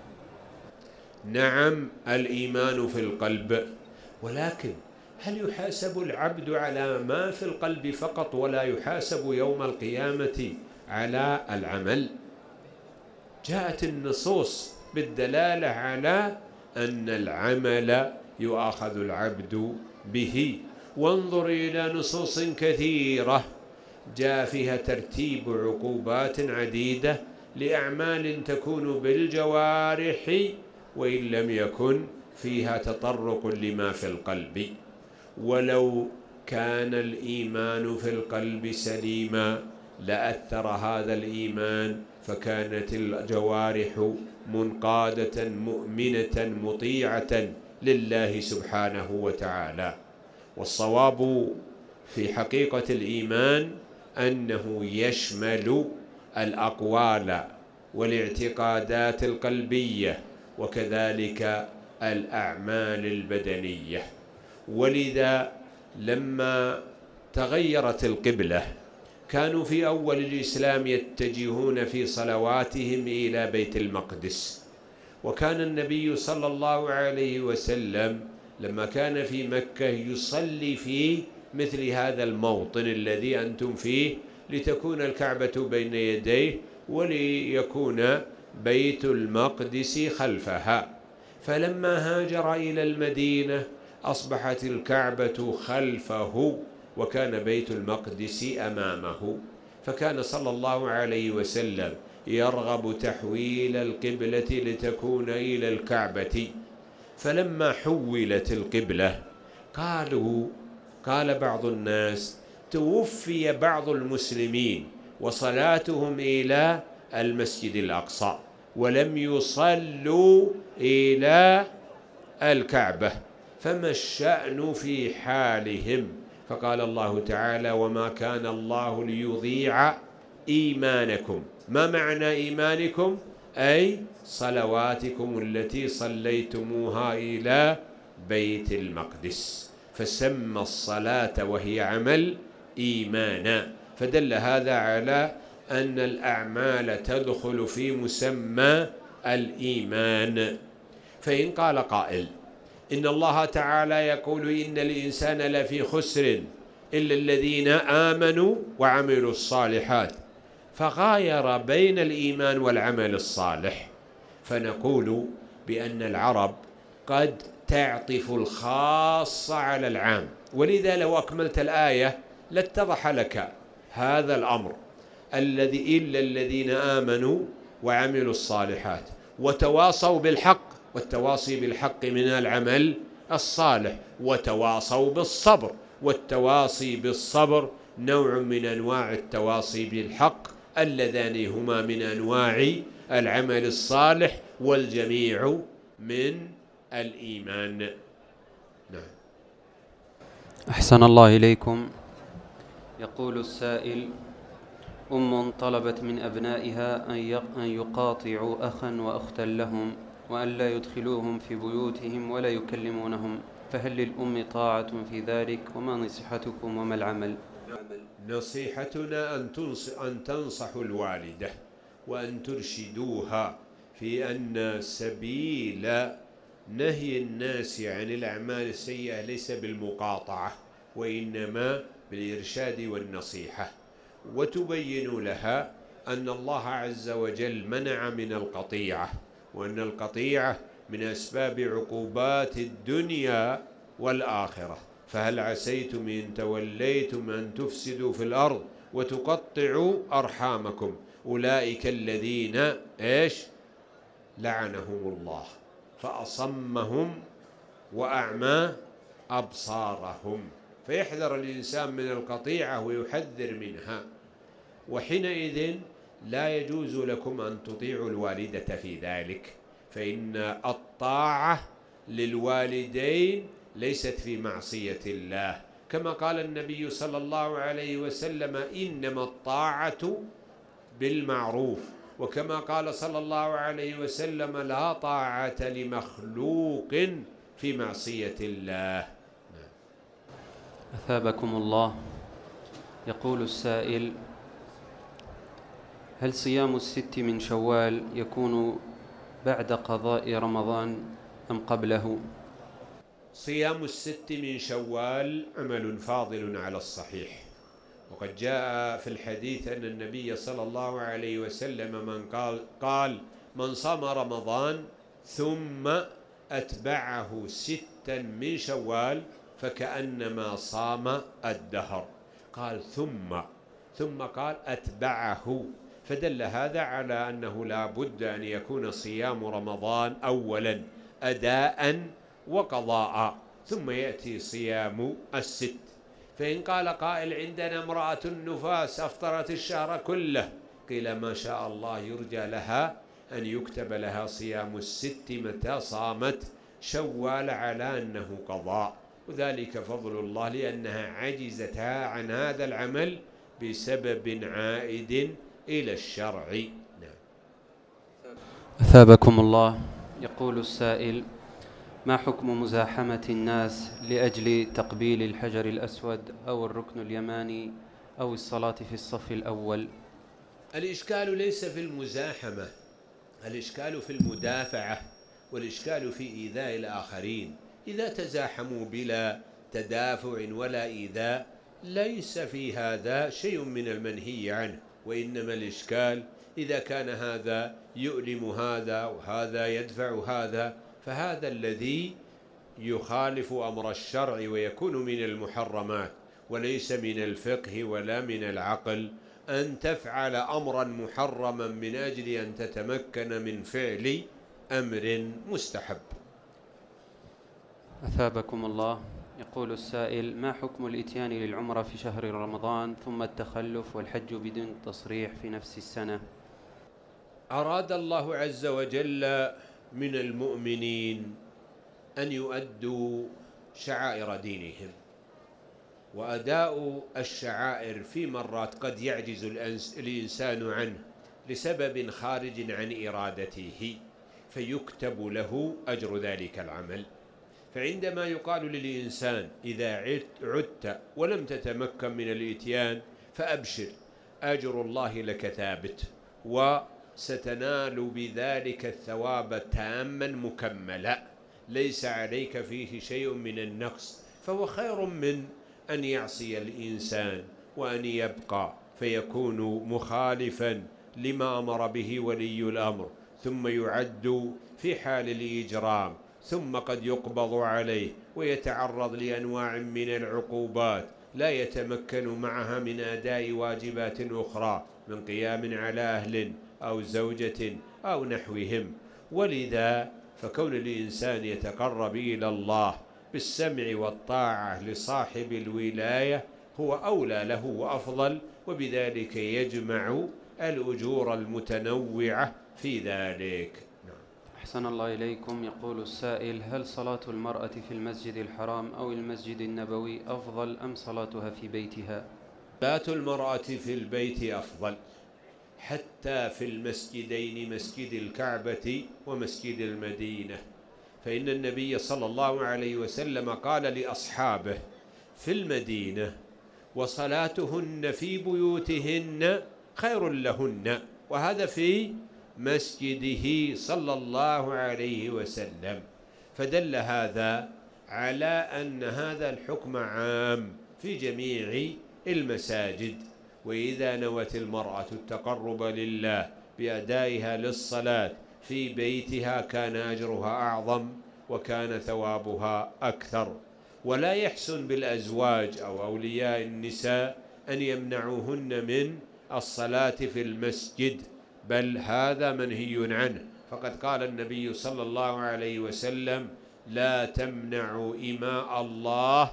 نعم، الإيمان في القلب، ولكن هل يحاسب العبد على ما في القلب فقط ولا يحاسب يوم القيامة على العمل؟ جاءت النصوص بالدلالة على أن العمل يؤاخذ العبد به، وانظر إلى نصوص كثيرة جاء فيها ترتيب عقوبات عديدة لأعمال تكون بالجوارح وإن لم يكن فيها تطرق لما في القلب. ولو كان الإيمان في القلب سليما لأثر هذا الإيمان، فكانت الجوارح منقادة مؤمنة مطيعة لله سبحانه وتعالى. والصواب في حقيقة الإيمان أنه يشمل الأقوال والاعتقادات القلبية وكذلك الأعمال البدنية. ولذا لما تغيرت القبلة كانوا في أول الإسلام يتجهون في صلواتهم إلى بيت المقدس، وكان النبي صلى الله عليه وسلم لما كان في مكة يصلي في مثل هذا الموطن الذي أنتم فيه، لتكون الكعبة بين يديه وليكون بيت المقدس خلفها. فلما هاجر إلى المدينة أصبحت الكعبة خلفه وكان بيت المقدس أمامه، فكان صلى الله عليه وسلم يرغب تحويل القبلة لتكون إلى الكعبة. فلما حولت القبلة قالوا قال بعض الناس: توفي بعض المسلمين وصلاتهم إلى المسجد الأقصى ولم يصلوا إلى الكعبة، فما الشأن في حالهم؟ فقال الله تعالى: وما كان الله ليضيع إيمانكم. ما معنى إيمانكم؟ أي صلواتكم التي صليتموها إلى بيت المقدس، فسمى الصلاة وهي عمل إيمانا، فدل هذا على أن الأعمال تدخل في مسمى الإيمان. فإن قال قائل: إن الله تعالى يقول إن الإنسان لفي خسر إلا الذين آمنوا وعملوا الصالحات، فغاير بين الإيمان والعمل الصالح، فنقول بأن العرب قد تعطف الخاص على العام، ولذا لو أكملت الآية لاتضح لك هذا الأمر الذي إلا الذين آمنوا وعملوا الصالحات وتواصوا بالحق، والتواصي بالحق من العمل الصالح، وتواصوا بالصبر، والتواصي بالصبر نوع من أنواع التواصي بالحق، اللذان هما من أنواع العمل الصالح، والجميع من الإيمان. نعم. أحسن الله إليكم. يقول السائل: أم طلبت من أبنائها أن يقاطعوا أخا وأختا لهم وأن لا يدخلوهم في بيوتهم ولا يكلمونهم، فهل للأم طاعة في ذلك؟ وما نصيحتكم وما العمل؟ نصيحتنا أن تنصحوا الوالدة وأن ترشدوها في أن سبيل نهي الناس عن الأعمال السيئة ليس بالمقاطعة، وإنما بالإرشاد والنصيحة، وتبين لها أن الله عز وجل منع من القطيعة، وأن القطيعة من أسباب عقوبات الدنيا والآخرة. فهل عسيتم إن توليتم أن تفسدوا في الأرض وتقطعوا أرحامكم أولئك الذين إيش لعنهم الله فأصمهم وأعمى أبصارهم. فيحذر الإنسان من القطيعة ويحذر منها، وحينئذ لا يجوز لكم أن تطيعوا الوالدة في ذلك، فإن الطاعة للوالدين ليست في معصية الله، كما قال النبي صلى الله عليه وسلم: إنما الطاعة بالمعروف، وكما قال صلى الله عليه وسلم: لا طاعة لمخلوق في معصية الله. أثابكم الله. يقول السائل: هل صيام الست من شوال يكون بعد قضاء رمضان أم قبله؟ صيام الست من شوال عمل فاضل على الصحيح، وقد جاء في الحديث أن النبي صلى الله عليه وسلم من قال, قال من صام رمضان ثم أتبعه ستا من شوال فكأنما صام الدهر. قال ثم ثم قال أتبعه، فدل هذا على أنه لا بد أن يكون صيام رمضان أولا أداء وقضاء، ثم يأتي صيام الست. فإن قال قائل: عندنا امرأة النفاس أفطرت الشهر كله، قيل: ما شاء الله، يرجى لها أن يكتب لها صيام الست متى صامت شوال على أنه قضاء، وذلك فضل الله، لأنها عجزتها عن هذا العمل بسبب عائد إلى الشرع. نعم. أثابكم الله. يقول السائل: ما حكم مزاحمة الناس لأجل تقبيل الحجر الأسود أو الركن اليماني أو الصلاة في الصف الأول؟ الإشكال ليس في المزاحمة، الإشكال في المدافعة، والإشكال في إيذاء الآخرين. إذا تزاحموا بلا تدافع ولا إيذاء ليس في هذا شيء من المنهي عنه، وإنما الإشكال إذا كان هذا يؤلم هذا وهذا يدفع هذا، فهذا الذي يخالف أمر الشرع ويكون من المحرمات، وليس من الفقه ولا من العقل أن تفعل أمرا محرما من أجل أن تتمكن من فعل أمر مستحب. أثابكم الله. يقول السائل: ما حكم الإتيان للعمرة في شهر رمضان ثم التخلف والحج بدون تصريح في نفس السنة؟ أراد الله عز وجل من المؤمنين أن يؤدوا شعائر دينهم، وأداء الشعائر في مرات قد يعجز الإنسان عنه لسبب خارج عن إرادته، فيكتب له أجر ذلك العمل. فعندما يقال للإنسان: إذا عدت ولم تتمكن من الإتيان فأبشر، أجر الله لك ثابت، وستنال بذلك الثواب تاما مكملا، ليس عليك فيه شيء من النقص، فهو خير من أن يعصي الإنسان وأن يبقى فيكون مخالفا لما أمر به ولي الأمر، ثم يعد في حال الإجرام، ثم قد يقبض عليه ويتعرض لأنواع من العقوبات لا يتمكن معها من أداء واجبات أخرى من قيام على أهل أو زوجة أو نحوهم. ولذا فكون الإنسان يتقرب إلى الله بالسمع والطاعة لصاحب الولاية هو أولى له وأفضل، وبذلك يجمع الأجور المتنوعة في ذلك. أحسن الله إليكم. يقول السائل: هل صلاة المرأة في المسجد الحرام أو المسجد النبوي أفضل أم صلاتها في بيتها؟ صلاة المرأة في البيت أفضل، حتى في المسجدين، مسجد الكعبة ومسجد المدينة، فإن النبي صلى الله عليه وسلم قال لأصحابه في المدينة: وصلاتهن في بيوتهن خير لهن، وهذا في مسجده صلى الله عليه وسلم. فدل هذا على أن هذا الحكم عام في جميع المساجد. وإذا نوت المرأة التقرب لله بأدائها للصلاة في بيتها كان أجرها أعظم وكان ثوابها أكثر. ولا يحسن بالأزواج أو أولياء النساء أن يمنعوهن من الصلاة في المسجد، بل هذا منهي عنه، فقد قال النبي صلى الله عليه وسلم: لا تمنعوا إماء الله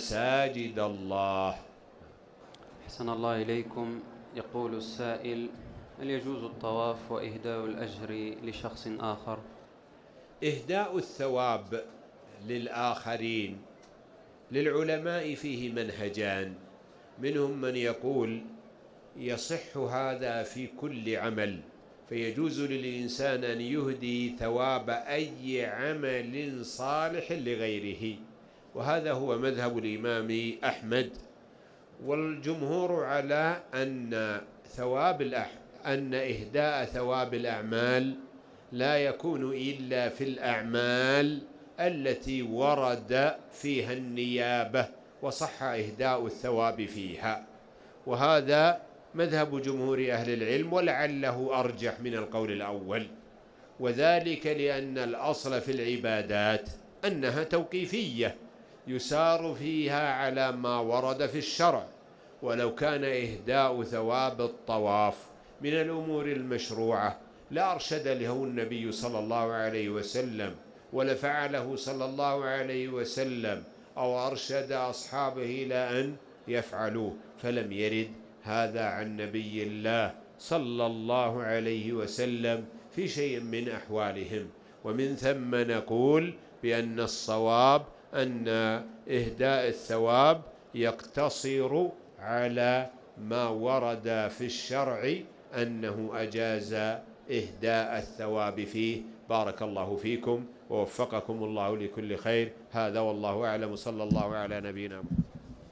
مساجد الله. أحسن الله إليكم. يقول السائل: هل يجوز الطواف وإهداء الأجر لشخص آخر؟ إهداء الثواب للآخرين للعلماء فيه منهجان، منهم من يقول يصح هذا في كل عمل، فيجوز للإنسان أن يهدي ثواب أي عمل صالح لغيره، وهذا هو مذهب الإمام أحمد. والجمهور على أن ثواب الأح أن إهداء ثواب الأعمال لا يكون إلا في الأعمال التي ورد فيها النيابة وصح إهداء الثواب فيها، وهذا مذهب جمهور أهل العلم، ولعله أرجح من القول الأول، وذلك لأن الأصل في العبادات أنها توقيفية يسار فيها على ما ورد في الشرع. ولو كان إهداء ثواب الطواف من الأمور المشروعة لأرشد له النبي صلى الله عليه وسلم، ولفعله صلى الله عليه وسلم، أو أرشد أصحابه إلى أن يفعلوه، فلم يرد هذا عن نبي الله صلى الله عليه وسلم في شيء من أحوالهم. ومن ثم نقول بأن الصواب أن إهداء الثواب يقتصر على ما ورد في الشرع أنه أجاز إهداء الثواب فيه. بارك الله فيكم ووفقكم الله لكل خير. هذا والله أعلم، صلى الله على نبينا محمد.